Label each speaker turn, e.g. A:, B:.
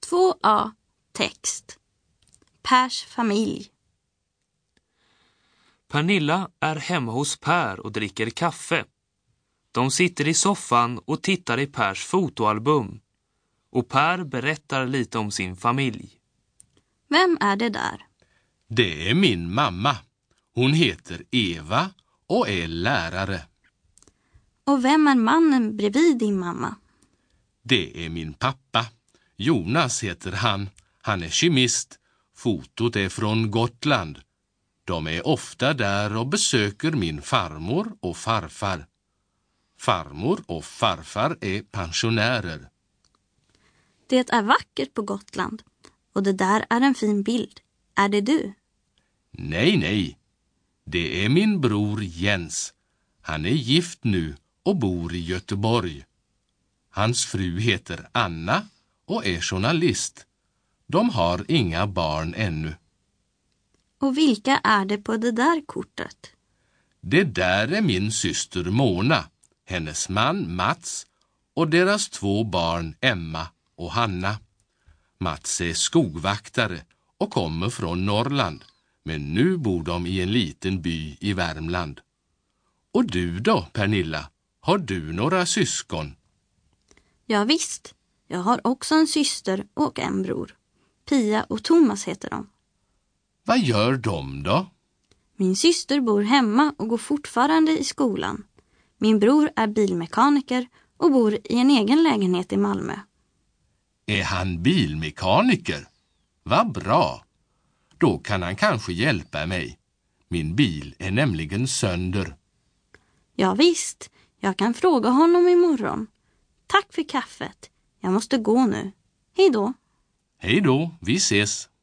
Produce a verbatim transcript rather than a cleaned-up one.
A: två A. Text. Pers familj.
B: Pernilla är hemma hos Per och dricker kaffe. De sitter i soffan och tittar i Pers fotoalbum. Och Per berättar lite om sin familj.
A: Vem är det där?
C: Det är min mamma. Hon heter Eva och är lärare.
A: Och vem är mannen bredvid din mamma?
C: Det är min pappa. Jonas heter han. Han är kemist. Fotot är från Gotland. De är ofta där och besöker min farmor och farfar. Farmor och farfar är pensionärer.
A: Det är vackert på Gotland. Och det där är en fin bild. Är det du?
C: Nej, nej. Det är min bror Jens. Han är gift nu och bor i Göteborg. Hans fru heter Anna och är journalist. De har inga barn ännu.
A: Och vilka är det på det där kortet?
C: Det där är min syster Mona, hennes man Mats och deras två barn Emma och Hanna. Mats är skogvaktare och kommer från Norrland, men nu bor de i en liten by i Värmland. Och du då, Pernilla? Har du några syskon?
A: Ja visst, jag har också en syster och en bror. Pia och Thomas heter de.
C: Vad gör de då?
A: Min syster bor hemma och går fortfarande i skolan. Min bror är bilmekaniker och bor i en egen lägenhet i Malmö.
C: Är han bilmekaniker? Vad bra! Då kan han kanske hjälpa mig. Min bil är nämligen sönder.
A: Ja visst, jag kan fråga honom imorgon. Tack för kaffet. Jag måste gå nu. Hej då.
C: Hej då, vi ses.